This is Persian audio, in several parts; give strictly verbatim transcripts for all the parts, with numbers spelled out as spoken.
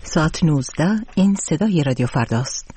ساعت نوزده. این صدای رادیو فرداست.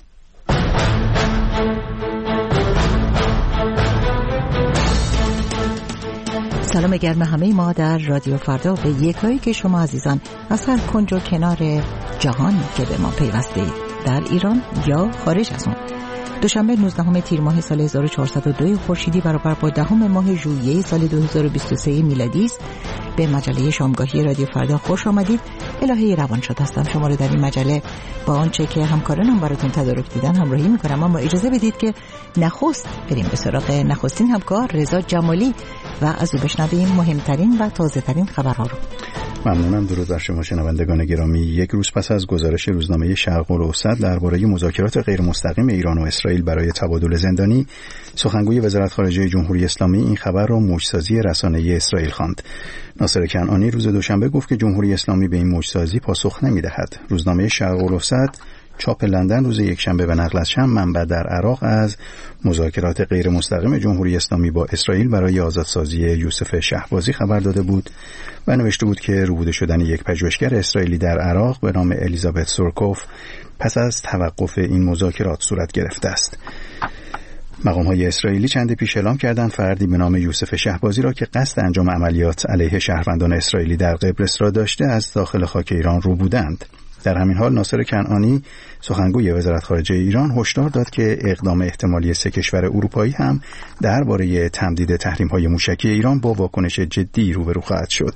سلام گرم همه ما در رادیو فردا به یکایی که شما عزیزان از هر کنج و کنار جهان که به ما پیوستید، در ایران یا خارج از اون. دوشنبه نوزدهم تیر ماه سال هزار و چهارصد و دو خورشیدی برابر با دهم ماه ژوئیه سال دو هزار و بیست و سه میلادی است. به مجله شامگاهی رادیو فردا خوش آمدید. الهه روانشاد هستم. شما رو در این مجله با آنچه که همکارانم براتون تدارک دیدن همراهی میکنم، اما اجازه بدید که نخست بریم به سراغ نخستین همکار رضا جمالی و از او بشنویم مهمترین و تازه ترین خبرها رو. ممنونم. درود بر شما شنوندگان گرامی. یک روز پس از گزارش روزنامه شرق الاوسط درباره مذاکرات غیر مستقیم ایران و اسرائیل برای تبادل زندانی، سخنگوی وزارت خارجه جمهوری اسلامی این خبر را موج‌سازی رسانه‌ای اسرائیل خواند. ناصر کنعانی روز دوشنبه گفت که جمهوری اسلامی به این موج‌سازی پاسخ نمی‌دهد. روزنامه شرق الاوسط چاپ لندن روز یکشنبه به نقل از چند منبع در عراق از مذاکرات غیر مستقیم جمهوری اسلامی با اسرائیل برای آزادسازی یوسف شهبازی خبر داده بود و نوشته بود که ربوده شدن یک پژوهشگر اسرائیلی در عراق به نام الیزابت سورکوف پس از توقف این مذاکرات صورت گرفته است. مقام‌های اسرائیلی چند پیش اعلام کردند فردی به نام یوسف شهبازی را که قصد انجام عملیات علیه شهروندان اسرائیلی در قبرس را داشته از داخل خاک ایران ربودند. در همین حال ناصر کنعانی سخنگوی وزارت خارجه ایران هشدار داد که اقدام احتمالی سه کشور اروپایی هم درباره تمدید تحریم‌های موشکی ایران با واکنش جدی روبرو خواهد شد.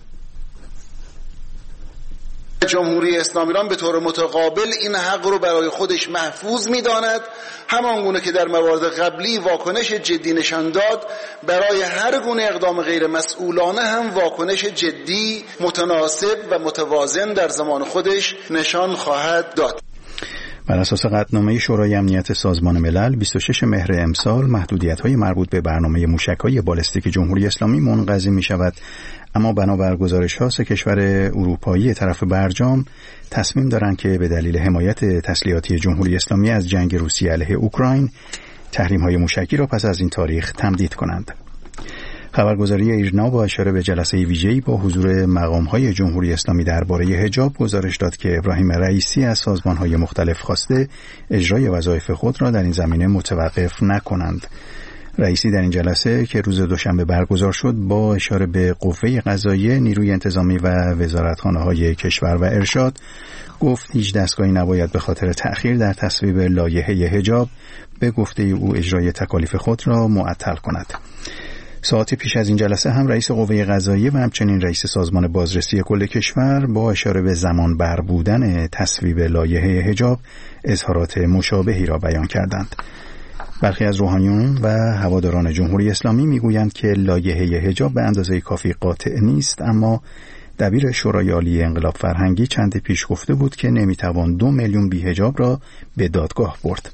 جمهوری اسلامی ایران به طور متقابل این حق رو برای خودش محفوظ می‌داند، همانگونه که در موارد قبلی واکنش جدی نشان داد، برای هر گونه اقدام غیر مسئولانه هم واکنش جدی، متناسب و متوازن در زمان خودش نشان خواهد داد. بر اساس قطعنامه شورای امنیت سازمان ملل بیست و شش مهر امسال محدودیت‌های مربوط به برنامه موشک‌های بالستیک جمهوری اسلامی منقضی می‌شود، اما بنابر گزارش‌ها سه کشور اروپایی طرف برجام تصمیم دارند که به دلیل حمایت تسلیحاتی جمهوری اسلامی از جنگ روسیه علیه اوکراین تحریم‌های موشکی را پس از این تاریخ تمدید کنند. خبرگزاری ایرنا با اشاره به جلسه ویژه‌ای با حضور مقام‌های جمهوری اسلامی درباره حجاب گزارش داد که ابراهیم رئیسی از سازمان‌های مختلف خواسته اجرای وظایف خود را در این زمینه متوقف نکنند. رئیسی در این جلسه که روز دوشنبه برگزار شد با اشاره به قوه قضاییه، نیروی انتظامی و وزارتخانه‌های کشور و ارشاد گفت هیچ دستگاهی نباید به خاطر تأخیر در تصویب لایحه حجاب به گفته او اجرای تکالیف خود را معطل کند. ساعتی پیش از این جلسه هم رئیس قوه قضاییه و همچنین رئیس سازمان بازرسی کل کشور با اشاره به زمان بر بودن تصویب لایحه حجاب اظهارات مشابهی را بیان کردند. برخی از روحانیون و هواداران جمهوری اسلامی میگویند که لایحه حجاب به اندازه کافی قاطع نیست، اما دبیر شورای عالی انقلاب فرهنگی چند پیش گفته بود که نمیتوان دو میلیون بی‌حجاب را به دادگاه برد.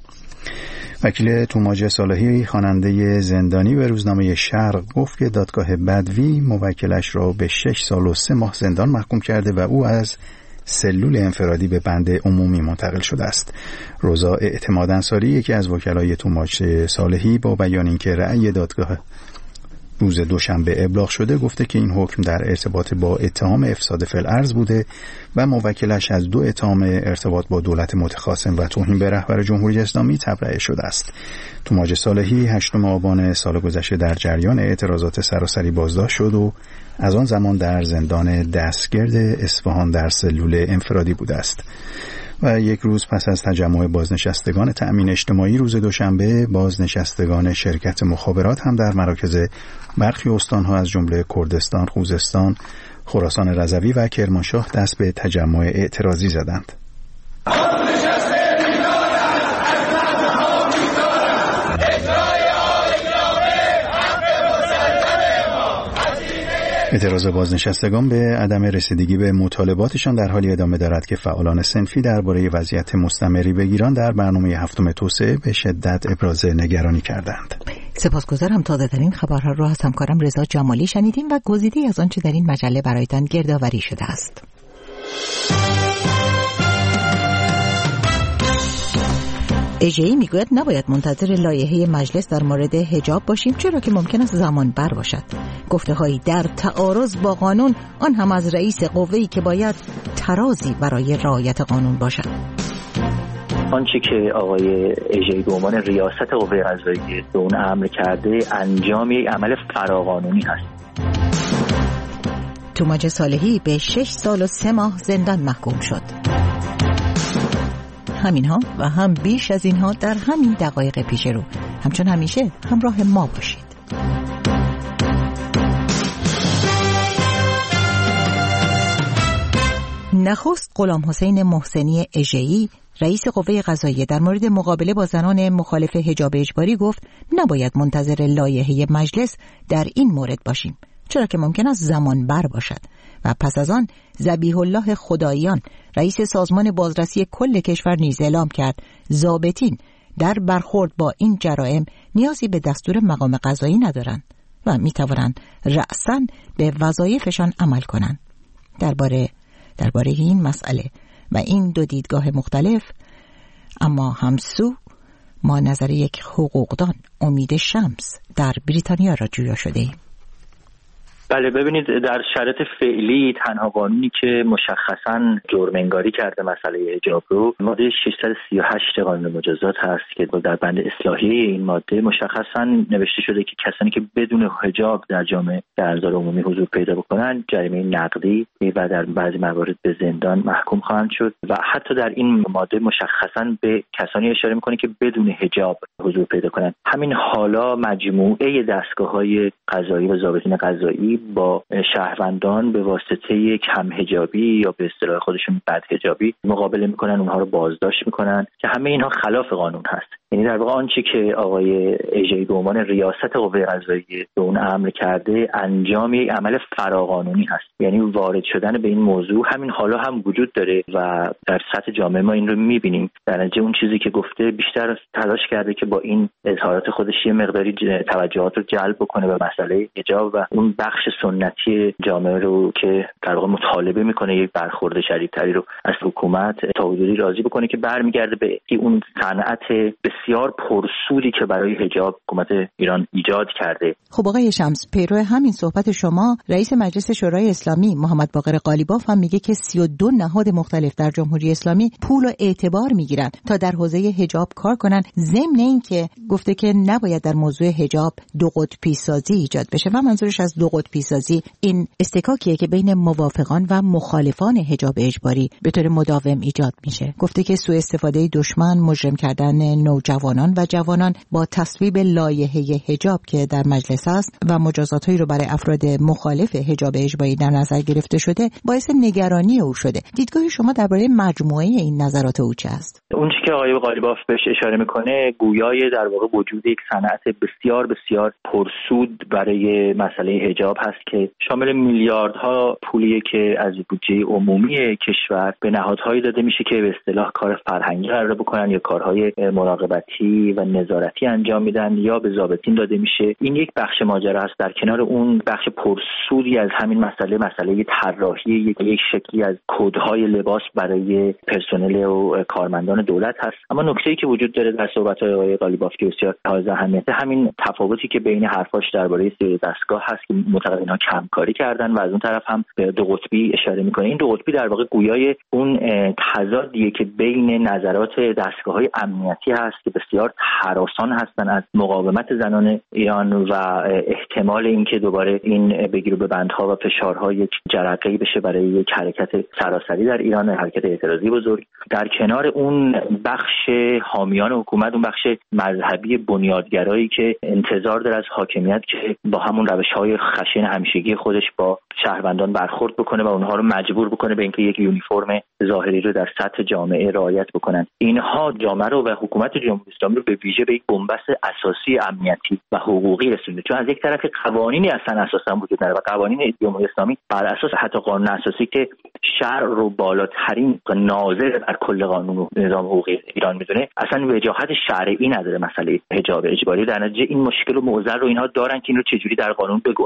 وکیل توماج صالحی خواننده زندانی به روزنامه شرق گفت که دادگاه بدوی موکلش را به شش سال و سه ماه زندان محکوم کرده و او از سلول انفرادی به بند عمومی منتقل شده است. روزا اعتماد انصاری یکی از وکلای توماج صالحی با بیان اینکه رأی دادگاه روز دوشنبه ابلاغ شده گفته که این حکم در ارتباط با اتهام افساد فی الارض بوده و موکلش از دو اتهام ارتباط با دولت متخاصم و توهین به رهبر جمهوری اسلامی تبرئه شده است. توماج صالحی هشتم آبان سال گذشته در جریان اعتراضات سراسری بازداشت شد و از آن زمان در زندان دستگرد اصفهان در سلول انفرادی بوده است. و یک روز پس از تجمع بازنشستگان تأمین اجتماعی روز دوشنبه، بازنشستگان شرکت مخابرات هم در مراکز برخی استان‌ها از جمله کردستان، خوزستان، خراسان رضوی و کرمانشاه دست به تجمع اعتراضی زدند. اعتراض بازنشستگان به عدم رسیدگی به مطالباتشان در حالی ادامه دارد که فعالان صنفی درباره وضعیت مستمری به ایران در برنامه هفتم توسعه به شدت ابراز نگرانی کردند. سپاسگزارم. تازه ترین خبرها را از همکارم رضا جمالی شنیدیم و گزیده‌ای از آنچه در این مجله برایتان گردآوری شده است. اژه‌ای میگوید نباید منتظر لایحه مجلس در مورد حجاب باشیم، چرا که ممکن است زمان بر باشد. گفته‌هایی در تعارض با قانون، آن هم از رئیس قوه‌ای که باید ترازی برای رعایت قانون باشد. آنچه که آقای اژه‌ای به عنوان ریاست قوه قضاییه به اون امر کرده انجام یک عمل فراقانونی هست. توماج صالحی به شش سال و سه ماه زندان محکوم شد. همینها و هم بیش از اینها در همین دقایق پیش رو. همچون همیشه همراه ما باشید. نخست غلام حسین محسنی اژه‌ای رئیس قوه قضاییه در مورد مقابله با زنان مخالف حجاب اجباری گفت نباید منتظر لایحه مجلس در این مورد باشیم، چرا که ممکن است زمان بر باشد. و پس از آن ذبیح الله خداییان رئیس سازمان بازرسی کل کشور نیز اعلام کرد ضابطین در برخورد با این جرائم نیازی به دستور مقام قضایی ندارند و میتوانند رأساً به وظایفشان عمل کنند. درباره درباره این مسئله و این دو دیدگاه مختلف اما همسو، ما نظر یک حقوقدان امید شمس در بریتانیا را جویا شده ایم. بله، ببینید در شرایط فعلی تنها قانونی که مشخصاً جرم‌انگاری کرده مسئله حجاب رو ماده ششصد و سی و هشت قانون مجازات هست که در بند اصلاحیه این ماده مشخصاً نوشته شده که کسانی که بدون حجاب در جامعه در انظار عمومی حضور پیدا بکنن جریمه نقدی و در بعضی موارد به زندان محکوم خواهند شد و حتی در این ماده مشخصاً به کسانی اشاره می‌کنه که بدون حجاب حضور پیدا کنند. همین حالا مجموعه دستگاه‌های قضایی و ضابطین قضایی با شهروندان به واسطه کم حجابی یا به اصطلاح خودشون بد حجابی مقابله میکنن، اونها رو بازداشت میکنن که همه اینها خلاف قانون هست. یعنی در واقع آنچه که آقای اژه‌ای به عنوان ریاست قوه قضاییه به اون امر کرده انجام یک عمل فراقانونی هست. یعنی وارد شدن به این موضوع همین حالا هم وجود داره و در سطح جامعه ما این رو میبینیم. در نتیجه اون چیزی که گفته بیشتر تلاش کرده که با این اظهارات خودش یه مقداری توجهات رو جلب بکنه به مسئله حجاب و اون بخش سنتی جامعه رو که در واقع مطالبه میکنه یک برخورد شدیدتری رو از حکومت تا حدودی راضی بکنه که برمیگرده به اون صنعت بسیار پرسودی که برای حجاب حکومت ایران ایجاد کرده. خب آقای شمس، پیرو همین صحبت شما رئیس مجلس شورای اسلامی محمد باقر قالیباف هم میگه که سی و دو نهاد مختلف در جمهوری اسلامی پول و اعتبار میگیرن تا در حوزه حجاب کار کنن، ضمن اینکه گفته که نباید در موضوع حجاب دو قطبی سازی ایجاد بشه و منظورش از دو قطبی سازی این استکاکیه که بین موافقان و مخالفان حجاب اجباری به طور مداوم ایجاد میشه. گفته که سوء استفاده دشمن، مجرم کردن نوجوانان و جوانان با تصویب لایحه حجاب که در مجلس است و مجازاتایی رو برای افراد مخالف حجاب اجباری در نظر گرفته شده باعث نگرانی او شده. دیدگاه شما درباره مجموعه این نظرات او چه است؟ اون چیزی که آقای قالیباف بهش اشاره میکنه گویای در واقع وجود یک صنعت بسیار بسیار پرسود برای مسئله حجاب هست که شامل میلیاردها پولیه که از بودجه عمومی کشور به نهادهایی داده میشه که به اصطلاح کار فرهنگی قرار بکنن یا کارهای مراقبتی و نظارتی انجام میدن یا به ضابطین داده میشه. این یک بخش ماجرا است. در کنار اون بخش پرسودی از همین مسئله مسئله طراحی یک یک شکلی از کدهای لباس برای پرسنل و کارمندان دولت هست. اما نکته‌ای که وجود داره در صحبت‌های آقای قالیباف که بسیار حائز اهمیته همین تفاوتی که بین حرفاش درباره سری دستگاه هست که معتقد اینها کمکاری کردن و از اون طرف هم به دو قطبی اشاره میکنه. این دو قطبی در واقع گویای اون تضادیه که بین نظرات دستگاه‌های امنیتی هست که بسیار هراسان هستن از مقاومت زنان ایران و احتمال اینکه دوباره این بگیر و ببندها و فشارها یک جرقه‌ای بشه برای یک حرکت سراسری در ایران، حرکت اعتراضی بزرگ. در کنار اون بخش حامیان حکومت، اون بخش مذهبی بنیادگرایی که انتظار داره از حاکمیت که با همون روش‌های خشن همیشگی خودش با شهروندان برخورد بکنه و اونها رو مجبور بکنه به اینکه یک یونیفرم ظاهری رو در سطح جامعه رعایت بکنن. اینها جامعه رو و حکومت جمهوری اسلامی رو به ویژه به یک بنبست اساسی امنیتی و حقوقی رسونده، چون از یک طرف قوانینی اصلا اساسا وجود نداره و قوانین جمهوری اسلامی بر اساس حتی قانون اساسی که شرع رو بالاترین ناظر در کل قانون و نظام حقوقی ایران میدونه اصلا وجاهت شرعی نداره مسئله حجاب اجباری. در نتیجه این مشکل و معضل رو اینها دارن که این رو چجوری در قانون بگنجونن. اصلا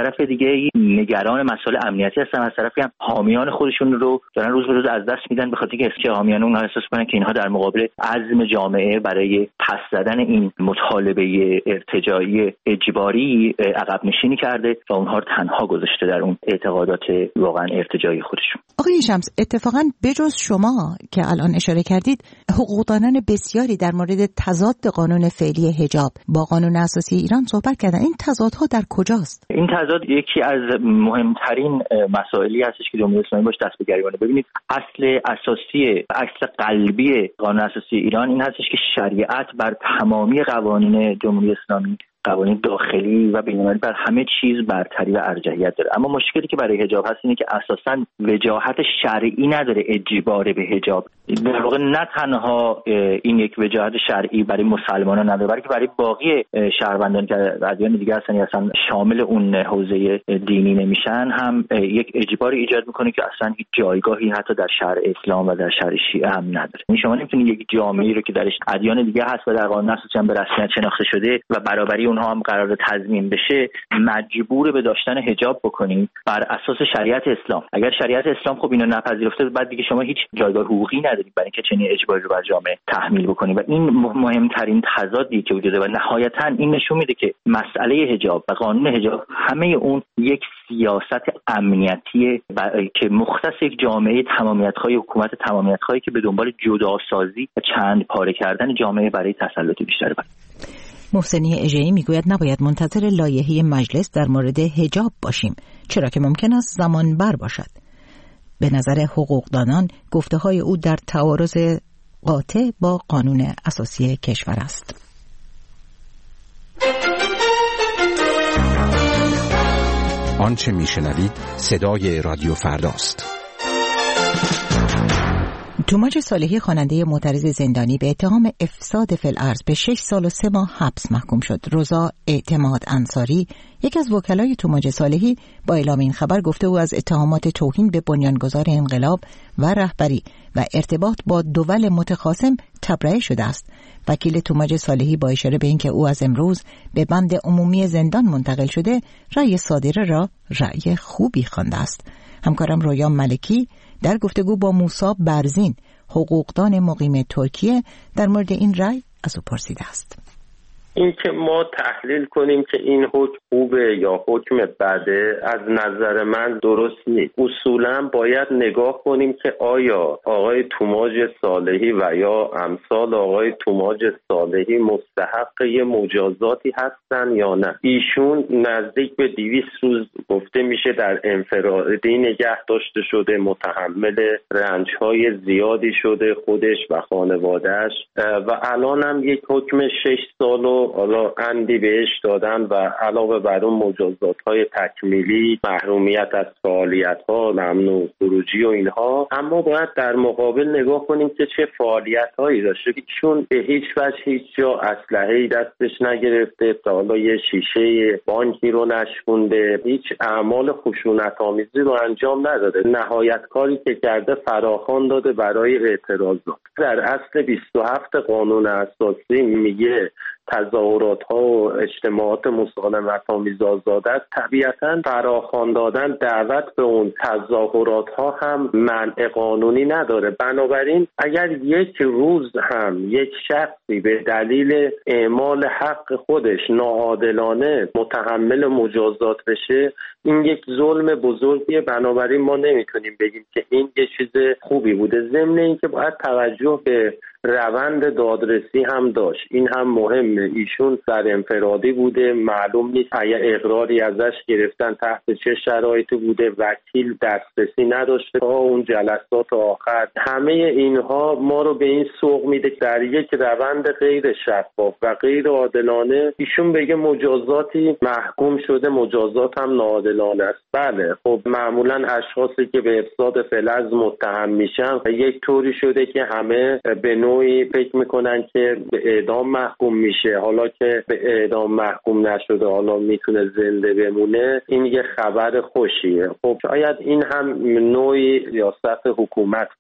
طرف دیگه نگران مسائل امنیتی هستن، از طرفی هم حامیان خودشون رو دارن روز به روز از دست میدن به خاطر اینکه حامیان اونها احساس کنن که اینها در مقابل عزم جامعه برای پس زدن این مطالبه ارتجاعی اجباری عقب نشینی کرده و اونها رو تنها گذاشته در اون اعتقادات واقعا ارتجاعی خودشون. آقای شمس، اتفاقا بجز شما که الان اشاره کردید، حقوقدانان بسیاری در مورد تضاد قانون فعلی حجاب با قانون اساسی ایران صحبت کردن. این تضادها در کجاست؟ این تضاد یکی از مهمترین مسائلی هستش که جمهوری اسلامی باش دست به گریبانه. ببینید، اصل اساسی، اصل قلبی قانون اساسی ایران این هستش که شریعت بر تمامی قوانین جمهوری اسلامی، قوانین داخلی و بین‌المللی، بر همه چیز برتری و ارجحیت داره. اما مشکلی که برای حجاب هست اینه که اساساً وجاهت شرعی نداره اجبار به حجاب. در واقع نه تنها این یک وجاهت شرعی برای مسلمانان نداره، بلکه برای باقی شهروندان که ادیان دیگه هستن یا اصلا شامل اون حوزه دینی نمیشن هم یک اجباری ایجاد میکنه که اصلا هیچ جایگاهی حتی در شرع اسلام و در شرع شیعه هم نداره. این شما نمیتونید یک جامعه‌ای رو که درش ادیان دیگه هست و در قانون اساسی هم به رسمیت شناخته شده و برابری اونها هم قرار تضمین بشه مجبور به داشتن حجاب بکنید بر اساس شریعت اسلام. اگر شریعت اسلام خب اینو نپذیرفته، بعد دیگه شما هیچ جایگاه حقوقی ندارید برای اینکه چنین اجباری رو بر جامعه تحمیل بکنید و این مهمترین تضادی که وجود داره و نهایتاً این نشون میده که مسئله حجاب و قانون حجاب همه اون یک سیاست امنیتی که مختص یک جامعه تمامیت‌خواه، حکومت تمامیت‌خواهی که به دنبال جداسازی و چند پاره کردن جامعه برای تسلط بیشتر بره. محسنی اژه‌ای میگوید نباید منتظر لایحه مجلس در مورد حجاب باشیم، چرا که ممکن است زمان بر باشد. به نظر حقوقدانان گفته‌های او در تعارض قاطع با قانون اساسی کشور است. آنچه میشنوید صدای رادیو فرداست. توماج صالحی خواننده معترض زندانی به اتهام افساد فی الارض به شش سال و سه ماه حبس محکوم شد. رضا اعتماد انصاری، یک از وکلای توماج صالحی، با اعلام این خبر گفته او از اتهامات توهین به بنیانگذار انقلاب و رهبری و ارتباط با دول متخاصم تبرئه شده است. وکیل توماج صالحی با اشاره به اینکه او از امروز به بند عمومی زندان منتقل شده، رأی صادره را رأی خوبی خوانده است. همکارم رویا ملکی در گفتگو با موسی برزین، حقوقدان مقیم ترکیه، در مورد این رأی از او پرسیده است. این که ما تحلیل کنیم که این حکم خوبه یا حکم بده از نظر من درست نیست. اصولا باید نگاه کنیم که آیا آقای توماج صالحی و یا امثال آقای توماج صالحی مستحق یه مجازاتی هستن یا نه. ایشون نزدیک به دویست روز گفته میشه در انفرادی نگه داشته شده، متحمل رنج‌های زیادی شده خودش و خانواده‌اش و الان هم یک حکم شش سال و حالا اندی بهش دادن و علاوه بر اون مجازات‌های تکمیلی، محرومیت از فعالیت‌ها، ممنوع خروجی و اینها. اما باید در مقابل نگاه کنیم که چه فعالیت‌هایی داشته. چون به هیچ وجه هیچ جا اسلحه‌ای دستش نگرفته، تا حالا یه شیشه بانکی رو نشکونده، هیچ اعمال خشونت‌آمیزی رو انجام نداده. نهایت کاری که کرده فراخوان داده برای اعتراضات. در اصل بیست و هفت قانون اساسی میگه تظاهرات ها و اجتماعات مسالمت آمیز آزاده است. طبیعتاً فراخوان دادن دعوت به اون تظاهرات ها هم منع قانونی نداره. بنابراین اگر یک روز هم یک شخصی به دلیل اعمال حق خودش ناعادلانه متحمل مجازات بشه، این یک ظلم بزرگیه. بنابراین ما نمیتونیم بگیم که این یه چیز خوبی بوده. ضمن اینکه باید توجه به روند دادرسی هم داشت. این هم مهمه. ایشون در انفرادی بوده، معلوم نیست اگه اقراری ازش گرفتن تحت چه شرایطی بوده، وکیل دسترسی نداشته تا اون جلسات آخر. همه اینها ما رو به این سوق میده که در یک روند غیر شفاف و غیر عادلانه ایشون بگه مجازاتی محکوم شده، مجازات هم ناعادلانه است. بله، خب معمولا اشخاصی که به افساد فی الارض متهم میشن یک طوری شده که همه به نوعی فکر میکنن که به اعدام محکوم میشه، حالا که به اعدام محکوم نشده حالا میتونه زنده بمونه. این یه خبر خوشیه. خب شاید این هم نوعی سیاست حکومت باشه.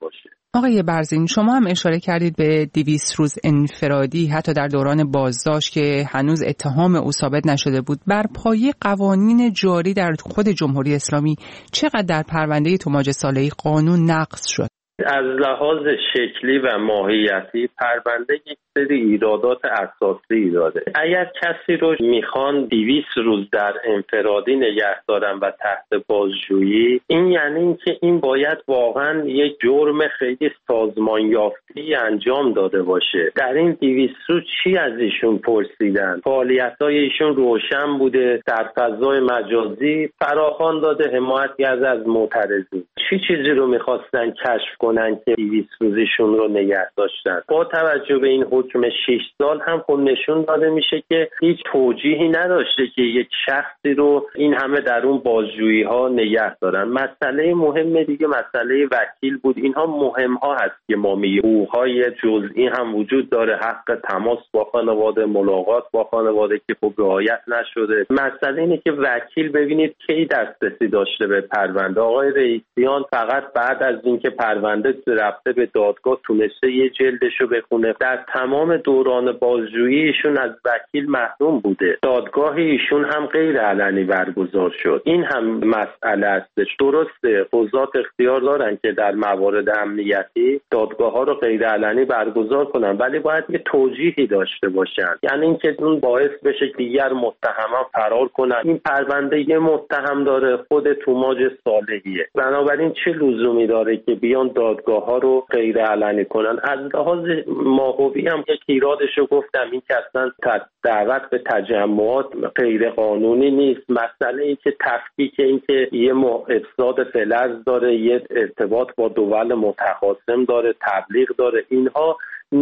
آقای برزین، شما هم اشاره کردید به دویست روز انفرادی حتی در دوران بازداشت که هنوز اتهام او ثابت نشده بود. بر پایه قوانین جاری در خود جمهوری اسلامی چقدر در پرونده توماج صالحی قانون نقض شد؟ از لحاظ شکلی و ماهیتی پرونده یک سری ایرادات اساسی داره. اگر کسی رو میخوان دویست روز در انفرادی نگه دارن و تحت بازجویی، این یعنی اینکه این باید واقعا یک جرم خیلی سازمان یافتی انجام داده باشه. در این دویست روز چی از ایشون پرسیدن؟ فعالیت‌های ایشون روشن بوده، در فضای مجازی فراخوان داده، حمایت کرده از معترضین. چی چیزی رو میخواستن کشف کنن که دویست روزشون رو نگه داشتن؟ با توجه به این حکم شش سال هم خود نشون داده میشه که هیچ توجیهی نداشته که یک شخصی رو این همه در اون بازجویی ها نگه دارن. مسئله مهم دیگه مسئله وکیل بود. اینها مهم ها هست که ما میگیم حقوق‌های جزئی هم وجود داره، حق تماس با خانواده، ملاقات با خانواده که خب رعایت نشده. مسئله اینه که وکیل ببینید کی دسترسی داشته به پرونده. آقای رئیسیان فقط بعد از اینکه پرونده رفته به دادگاه تونسته یه جلدشو بخونه. در تمام دوران بازجویی ایشون از وکیل محروم بوده. دادگاه ایشون هم غیر علنی برگزار شد. این هم مسئله هستش. درسته قضات اختیار دارن که در موارد امنیتی دادگاه ها رو غیر علنی برگزار کنن، ولی باید یه توجیهی داشته باشن. یعنی اینکه اون باعث بشه که دیگر متهمان فرار کنن. این پرونده یه متهم داره، خود توماج صالحیه. بنابراین چه لزومی داره که بیان دادگاه ها رو غیر علنی کنن؟ از لحاظ ماهوی هم که ایرادشو گفتم، این که اصلا دعوت به تجمعات غیر قانونی نیست. مسئله این که تفکیک، این که یه افساد فلز داره، یه ارتباط با دول متخاصم داره، تبلیغ داره، اینها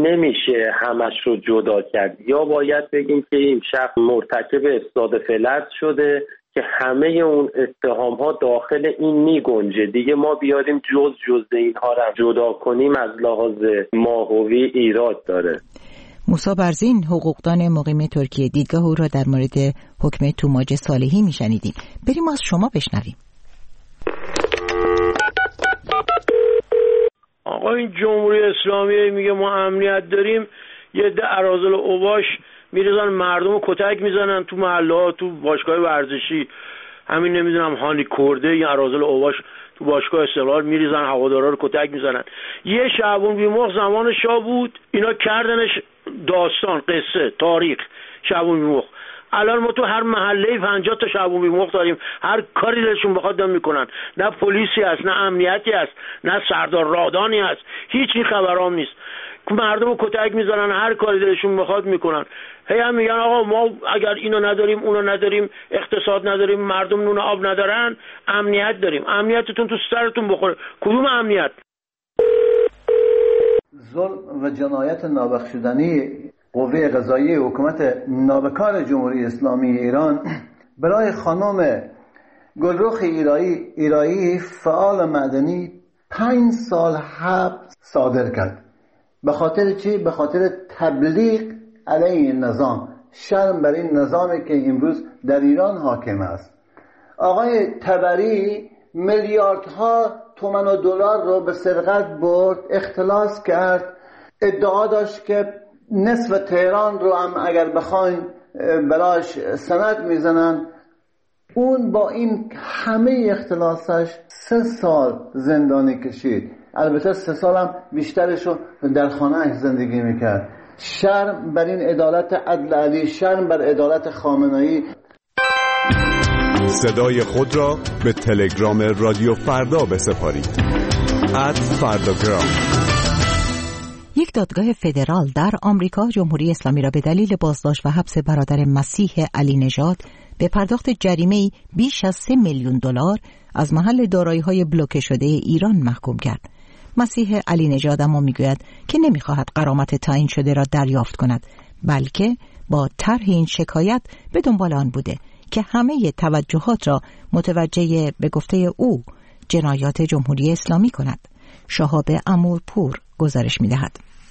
نمیشه همش رو جدا کرد. یا باید بگیم که این شخص مرتکب افساد فلز شده که همه اون اتهام ها داخل این می گنجه. دیگه ما بیاریم جز جز اینها رو جدا کنیم از لحاظ ماهوی ایراد داره. موسی برزین، حقوقدان مقیم ترکیه، دیدگاه او را در مورد حکم توماج صالحی میشنیدیم. بریم از شما بشنویم. آقا این جمهوری اسلامی میگه ما امنیت داریم، یه ده اراذل اوباش میریزن مردم رو کتک میزنن تو محله ها، تو باشگاه ورزشی، همین نمیدونم هانی کرده یا اراذل اوباش تو باشگاه استقلال میریزن هوادارا رو کتک میزنن. یه شعبون بیمخ زمان شاه بود، اینا کردنش داستان، قصه، تاریخ. شعبون بیمخ الان ما تو هر محله پنجاه تا شعبون بیمخ داریم، هر کاری دلشون بخواد دارن میکنن. نه پلیسی هست، نه امنیتی هست، نه سردار رادانی هست، هیچ این خبرام نیست. مردم رو کتک میزنن، هر کاری دلشون بخواد میکنن. هی هم میگن آقا ما اگر اینو نداریم اونو نداریم، اقتصاد نداریم، مردم نون آب ندارن، امنیت داریم. امنیتتون تو سرتون بخوره. کدوم امنیت؟ ظلم و جنایت نابخشودنی قوه قضاییه حکومت نابکار جمهوری اسلامی ایران برای خانم گلرخ ایرایی ایرایی فعال مدنی پنج سال حبس صادر کرد. به خاطر چی؟ به خاطر تبلیغ علیه این نظام. شرم بر این نظامی که امروز در ایران حاکم است. آقای تبری میلیاردها تومان و دلار رو به سرقت برد، اختلاس کرد، ادعا داشت که نصف تهران رو هم اگر بخواین بلاش سند میزنن. اون با این همه اختلاسش سه سال زندانی کشید. البته سه سال هم بیشترش رو در خانه‌اش زندگی میکرد. شرم بر این عدالت عدل علی، شرم بر عدالت خامنه‌ای. صدای خود را به تلگرام رادیو فردا بسپارید. ات فرداگرام. یک دادگاه فدرال در آمریکا جمهوری اسلامی را به دلیل بازداشت و حبس برادر مسیح علی نژاد به پرداخت جریمه‌ای بیش از سه میلیون دلار از محل دارایی‌های بلوکه شده ایران محکوم کرد. مسیح علی نژاد اما میگوید که نمیخواهد غرامت تعیین شده را دریافت کند، بلکه با طرح این شکایت به دنبال آن بوده که همه توجهات را متوجه به گفته او جنایات جمهوری اسلامی کند. شهاب امورپور گزارش می‌دهد.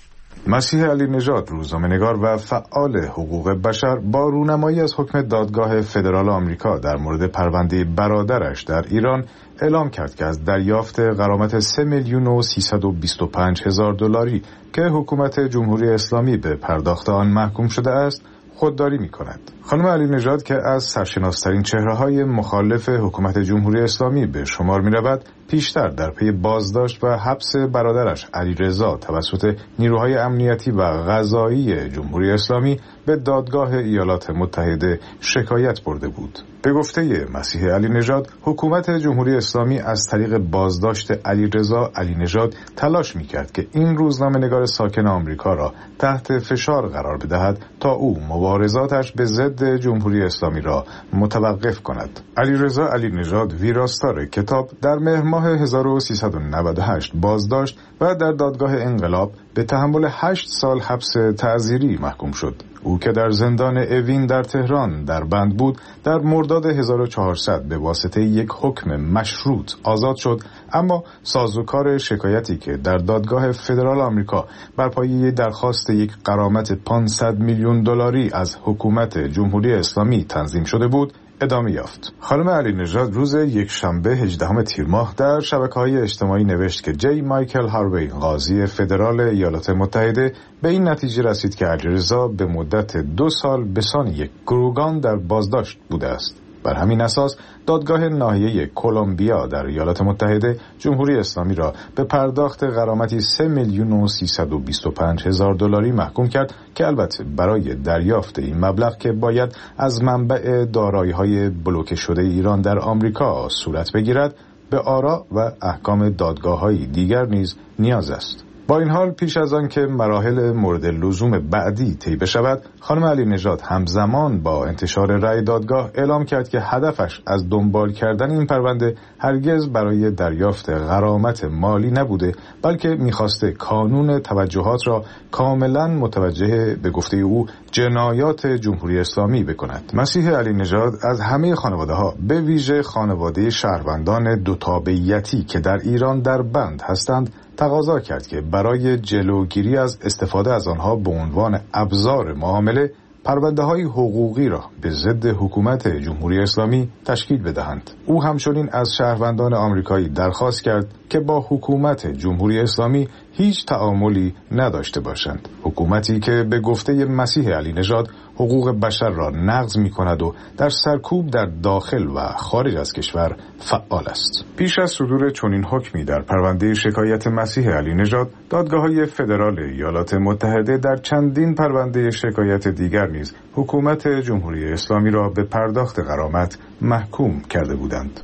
مسیح علی نژاد، روزنامه‌نگار و فعال حقوق بشر، با رونمایی از حکم دادگاه فدرال آمریکا در مورد پرونده برادرش در ایران اعلام کرد که از دریافت غرامت سه میلیون و سیصد و بیست و پنج هزار دلاری که حکومت جمهوری اسلامی به پرداخت آن محکوم شده است خودداری می کند. خانم علی نژاد که از سرشناسترین چهره‌های مخالف حکومت جمهوری اسلامی به شمار می رود، پیشتر در پی بازداشت و حبس برادرش علیرضا توسط نیروهای امنیتی و قضایی جمهوری اسلامی به دادگاه ایالات متحده شکایت برده بود. به گفته مسیح علی نژاد، حکومت جمهوری اسلامی از طریق بازداشت علیرضا علی نژاد تلاش می‌کرد که این روزنامه‌نگار ساکن آمریکا را تحت فشار قرار بدهد تا او مبارزاتش به ضد جمهوری اسلامی را متوقف کند. علیرضا علی نژاد ویراستار کتاب در مهر ماه هزار و سیصد و نود و هشت بازداشت و در دادگاه انقلاب به تحمل هشت سال حبس تعزیری محکوم شد. او که در زندان اوین در تهران در بند بود، در مرداد هزار و چهارصد به واسطه یک حکم مشروط آزاد شد، اما سازوکار شکایتی که در دادگاه فدرال آمریکا بر پایه درخواست یک غرامت پانصد میلیون دلاری از حکومت جمهوری اسلامی تنظیم شده بود ادامه یافت. خانم علی نژاد روز یک شنبه هجدهم تیر ماه در شبکه‌های اجتماعی نوشت که جی مایکل هاروی، قاضی فدرال ایالات متحده، به این نتیجه رسید که علیرضا به مدت دو سال به سان یک گروگان در بازداشت بوده است. بر همین اساس دادگاه ناحیه کلمبیا در ایالات متحده جمهوری اسلامی را به پرداخت غرامتی سه میلیون و سیصد و بیست و پنج هزار دلاری محکوم کرد که البته برای دریافت این مبلغ که باید از منبع دارایی‌های بلوکه شده ایران در آمریکا صورت بگیرد، به آرا و احکام دادگاه‌های دیگر نیز نیاز است. با این حال پیش از آن که مراحل مورد لزوم بعدی طی بشود، خانم علی نژاد همزمان با انتشار رأی دادگاه اعلام کرد که هدفش از دنبال کردن این پرونده هرگز برای دریافت غرامت مالی نبوده، بلکه می‌خواسته کانون توجهات را کاملا متوجه به گفته او جنایات جمهوری اسلامی بکند. مسیح علی نژاد از همه خانواده‌ها، به ویژه خانواده شهروندان دو تابعیتی که در ایران در بند هستند، تقاضا کرد که برای جلوگیری از استفاده از آنها به عنوان ابزار معامله، پرونده‌های حقوقی را به ضد حکومت جمهوری اسلامی تشکیل بدهند. او همچنین از شهروندان آمریکایی درخواست کرد که با حکومت جمهوری اسلامی هیچ تعاملی نداشته باشند. حکومتی که به گفته مسیح علی نژاد حقوق بشر را نقض می‌کند و در سرکوب در داخل و خارج از کشور فعال است. پیش از صدور چنین حکمی در پرونده شکایت مسیح علی نژاد، دادگاه‌های فدرال ایالات متحده در چندین پرونده شکایت دیگر نیز حکومت جمهوری اسلامی را به پرداخت غرامت محکوم کرده بودند.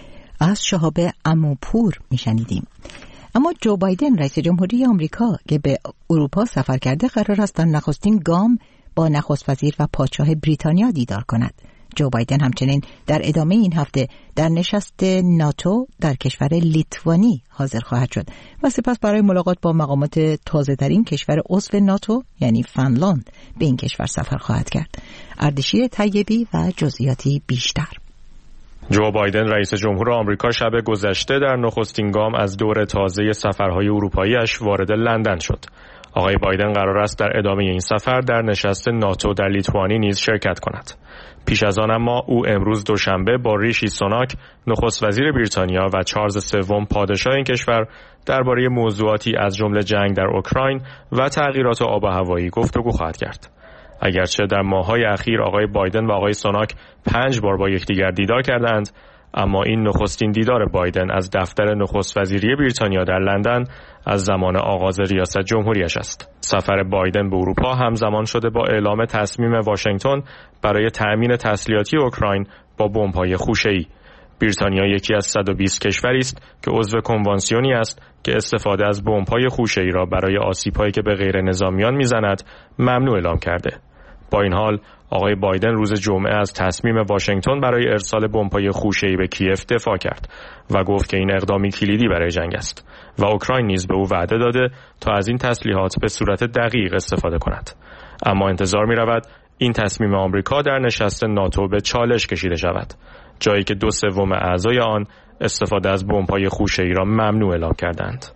از شهاب عموپور میشنیدیم. اما جو بایدن رئیس جمهوری آمریکا که به اروپا سفر کرده، قرار است در نخستین گام با نخست وزیر و پادشاه بریتانیا دیدار کند. جو بایدن همچنین در ادامه این هفته در نشست ناتو در کشور لیتوانی حاضر خواهد شد و سپس برای ملاقات با مقامات تازه‌ترین کشور عضو ناتو یعنی فنلاند به این کشور سفر خواهد کرد. اردشیر طیبی و جزئیاتی بیشتر. جو بایدن رئیس جمهور آمریکا شب گذشته در نخستین گام از دور تازه سفرهای اروپایی‌اش وارد لندن شد. آقای بایدن قرار است در ادامه این سفر در نشست ناتو در لیتوانی نیز شرکت کند. پیش از آن اما او امروز دوشنبه با ریشی سوناک، نخست وزیر بریتانیا و چارلز سوم پادشاه این کشور درباره موضوعاتی از جمله جنگ در اوکراین و تغییرات آب و هوایی گفتگو خواهد کرد. اگرچه در ماه‌های اخیر آقای بایدن و آقای سوناک پنج بار با یکدیگر دیدار کردند، اما این نخستین دیدار بایدن از دفتر نخست وزیری بریتانیا در لندن از زمان آغاز ریاست جمهوریش است. سفر بایدن به اروپا همزمان شده با اعلام تصمیم واشنگتن برای تأمین تسلیحاتی اوکراین با بمب‌های خوشه‌ای. بریتانیا یکی از صد و بیست کشوری است که عضو کنوانسیونی است که استفاده از بمب‌های خوشه‌ای را برای آسیب‌هایی که به غیر نظامیان می‌زند ممنوع اعلام کرده. با این حال آقای بایدن روز جمعه از تصمیم واشنگتن برای ارسال بمب‌های خوشه‌ای به کیف دفاع کرد و گفت که این اقدامی کلیدی برای جنگ است و اوکراین نیز به او وعده داده تا از این تسلیحات به صورت دقیق استفاده کند. اما انتظار می‌رود این تصمیم آمریکا در نشست ناتو به چالش کشیده شود، جایی که دو سوم اعضای آن استفاده از بمب‌های خوشه‌ای را ممنوع اعلام کردند.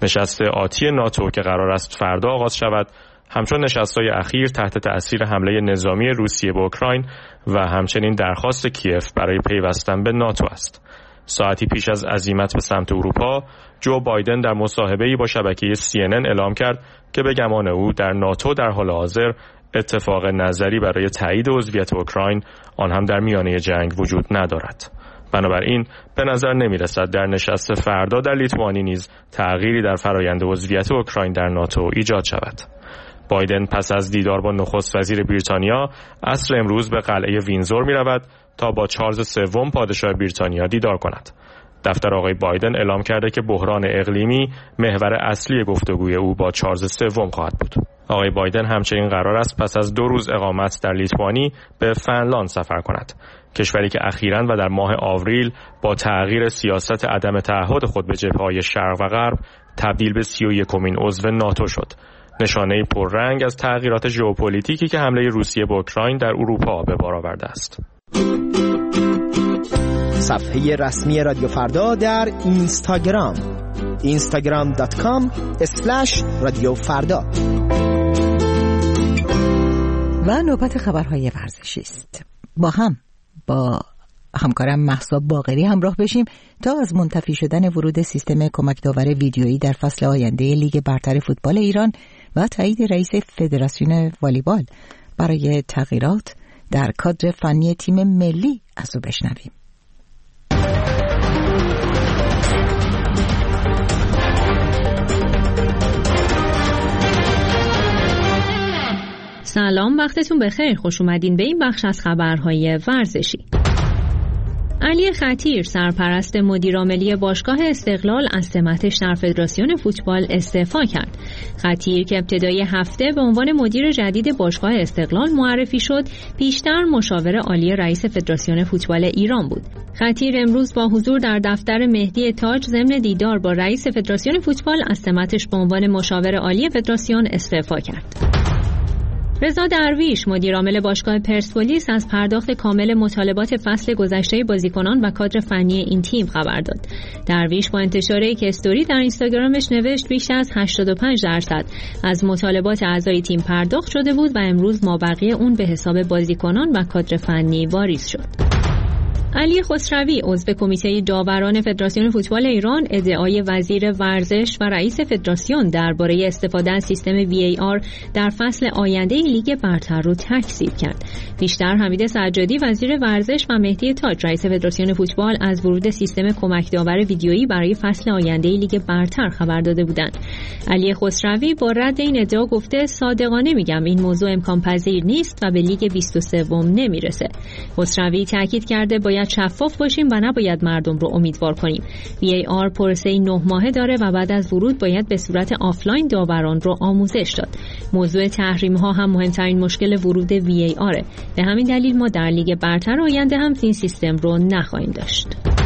نشست آتی ناتو که قرار است فردا آغاز شود همچون نشست‌های اخیر تحت تأثیر حمله نظامی روسیه به اوکراین و همچنین درخواست کیف برای پیوستن به ناتو است. ساعتی پیش از عزیمت به سمت اروپا، جو بایدن در مصاحبه‌ای با شبکه سی ان ان اعلام کرد که به گمان او در ناتو در حال حاضر اتفاق نظری برای تایید عضویت اوکراین آن هم در میانه جنگ وجود ندارد. بنابراین به نظر نمی‌رسد در نشست فردا در لیتوانی نیز تغییری در فرآیند عضویت اوکراین در ناتو ایجاد شود. بایدن پس از دیدار با نخست وزیر بریتانیا عصر امروز به قلعه وینزور می رود تا با چارلز سوم پادشاه بریتانیا دیدار کند. دفتر آقای بایدن اعلام کرده که بحران اقلیمی محور اصلی گفتگوی او با چارلز سوم خواهد بود. آقای بایدن همچنین قرار است پس از دو روز اقامت در لیتوانی به فنلاند سفر کند. کشوری که اخیراً و در ماه آوریل با تغییر سیاست عدم تعهد خود به جبهه‌های شرق و غرب تبدیل به سی و یکمین عضو ناتو شد. نشانه پررنگ از تغییرات ژئوپلیتیکی که حمله روسیه به اوکراین در اروپا به بار آورده است. صفحه رسمی رادیو فردا در اینستاگرام اینستاگرام دات کام اسلش رادیو فردا. و نوبت خبرهای ورزشی است. با هم با همکارم مهسا باقری همراه بشیم تا از منتفی شدن ورود سیستم کمک داور ویدیویی در فصل آینده لیگ برتر فوتبال ایران و تایید رئیس فدراسیون والیبال برای تغییرات در کادر فنی تیم ملی از او بشنویم. سلام، وقتتون بخیر. خوش اومدین به این بخش از خبرهای ورزشی. علی خطیر سرپرست مدیرعاملی باشگاه استقلال از سمتش در فدراسیون فوتبال استعفا کرد. خطیر که ابتدای هفته به عنوان مدیر جدید باشگاه استقلال معرفی شد، پیشتر مشاور عالی رئیس فدراسیون فوتبال ایران بود. خطیر امروز با حضور در دفتر مهدی تاج ضمن دیدار با رئیس فدراسیون فوتبال از سمتش به عنوان مشاور عالی فدراسیون استعفا کرد. رضا درویش مدیرعامل باشگاه پرسپولیس از پرداخت کامل مطالبات فصل گذشته بازیکنان و کادر فنی این تیم خبر داد. درویش با انتشار یک استوری در اینستاگرامش نوشت بیش از هشتاد و پنج درصد از مطالبات اعضای تیم پرداخت شده بود و امروز مابقی اون به حساب بازیکنان و کادر فنی واریز شد. علی خسروی عضو کمیته داوران فدراسیون فوتبال ایران ادعای وزیر ورزش و رئیس فدراسیون درباره استفاده از سیستم وی ای آر در فصل آینده لیگ برتر رو تکذیب کرد. پیشتر حمید سجادی وزیر ورزش و مهدی تاج رئیس فدراسیون فوتبال از ورود سیستم کمک داور ویدیویی برای فصل آینده لیگ برتر خبر داده بودند. علی خسروی با رد این ادعا گفته صادقانه میگم این موضوع امکان پذیر نیست و به لیگ بیست و سه نمیرسه. خسروی تاکید کرده باید شفاف باشیم و نباید مردم رو امیدوار کنیم. وی ای آر پروسه نه ماهه داره و بعد از ورود باید به صورت آفلاین داوران رو آموزش داد. موضوع تحریم ها هم مهمترین مشکل ورود وی ای آره. به همین دلیل ما در لیگ برتر آینده هم این سیستم رو نخواهیم داشت.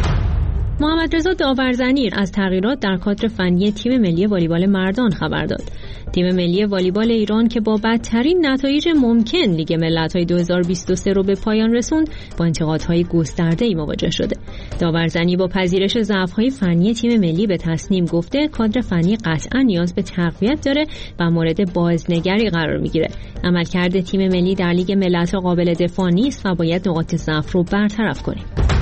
محمد رضا داورزنیر از تغییرات در کادر فنی تیم ملی والیبال مردان خبر داد. تیم ملی والیبال ایران که با بدترین نتایج ممکن لیگ ملت‌های دو هزار و بیست و سه رو به پایان رسوند، با انتقادهای گسترده‌ای مواجه شده. داورزنی با پذیرش ضعف‌های فنی تیم ملی به تصنیم گفته کادر فنی قطعاً نیاز به تقویت داره و مورد بازنگری قرار می‌گیره. عملکرد تیم ملی در لیگ ملت‌ها قابل دفاع نیست و باید نقاط ضعف رو برطرف کنیم.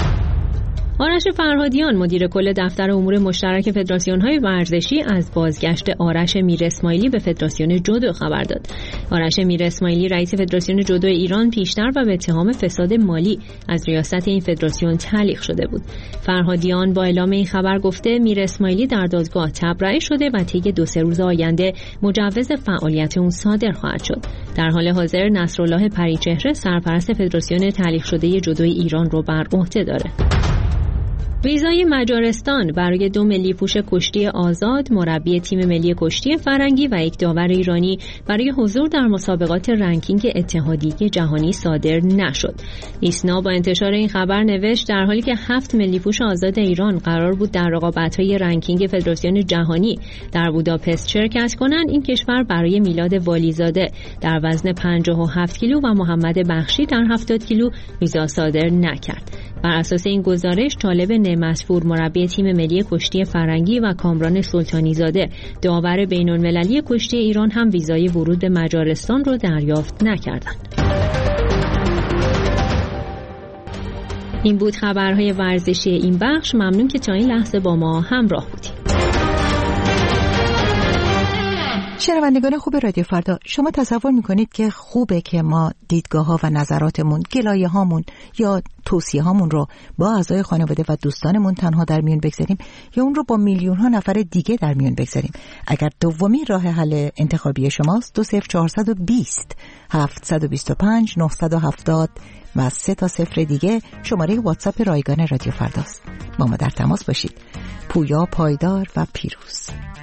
آرش فرهادیان مدیر کل دفتر امور مشترک فدراسیون‌های ورزشی از بازگشت آرش میر اسماعیلی به فدراسیون جودو خبر داد. آرش میر اسماعیلی رئیس فدراسیون جودو ایران پیشتر و به اتهام فساد مالی از ریاست این فدراسیون تعلیق شده بود. فرهادیان با اعلام این خبر گفته میر اسماعیلی در دادگاه تبرئه شده و طی دو سه روز آینده مجوز فعالیت اون صادر خواهد شد. در حال حاضر نصرالله پریچهره سرپرست فدراسیون تعلیق شده جودوی ایران رو بر عهده داره. ویزای مجارستان برای دو ملی پوش کشتی آزاد، مربی تیم ملی کشتی فرنگی و یک داور ایرانی برای حضور در مسابقات رنکینگ اتحادیه جهانی صادر نشد. ایسنا با انتشار این خبر نوشت در حالی که هفت ملی پوش آزاد ایران قرار بود در رقابت‌های رنکینگ فدراسیون جهانی در بوداپست شرکت کنند، این کشور برای میلاد والیزاده در وزن پنجاه و هفت کیلو و محمد بخشی در هفتاد کیلو ویزا صادر نکرد. بر اساس این گزارش طالب نعمت‌پور مربی تیم ملی کشتی فرنگی و کامران سلطانی زاده داور بین‌المللی کشتی ایران هم ویزای ورود به مجارستان رو دریافت نکردند. این بود خبرهای ورزشی این بخش. ممنون که تا این لحظه با ما همراه بودید. شنوندگان خوب رادیو فردا، شما تصور میکنید که خوبه که ما دیدگاه ها و نظراتمون، گلایه هامون یا توصیه هامون رو با اعضای خانواده و دوستانمون تنها در میون بگذاریم یا اون رو با میلیون ها نفر دیگه در میون بگذاریم؟ اگر دومی راه حل انتخابی شماست، دو صفر چهارصد و بیست هفتصد و بیست و پنج نهصد و هفتاد و سه تا صفر دیگه شماره واتساپ رایگان رادیو فرداست. با ما در تماس باشید. پویا، پایدار و پیروز.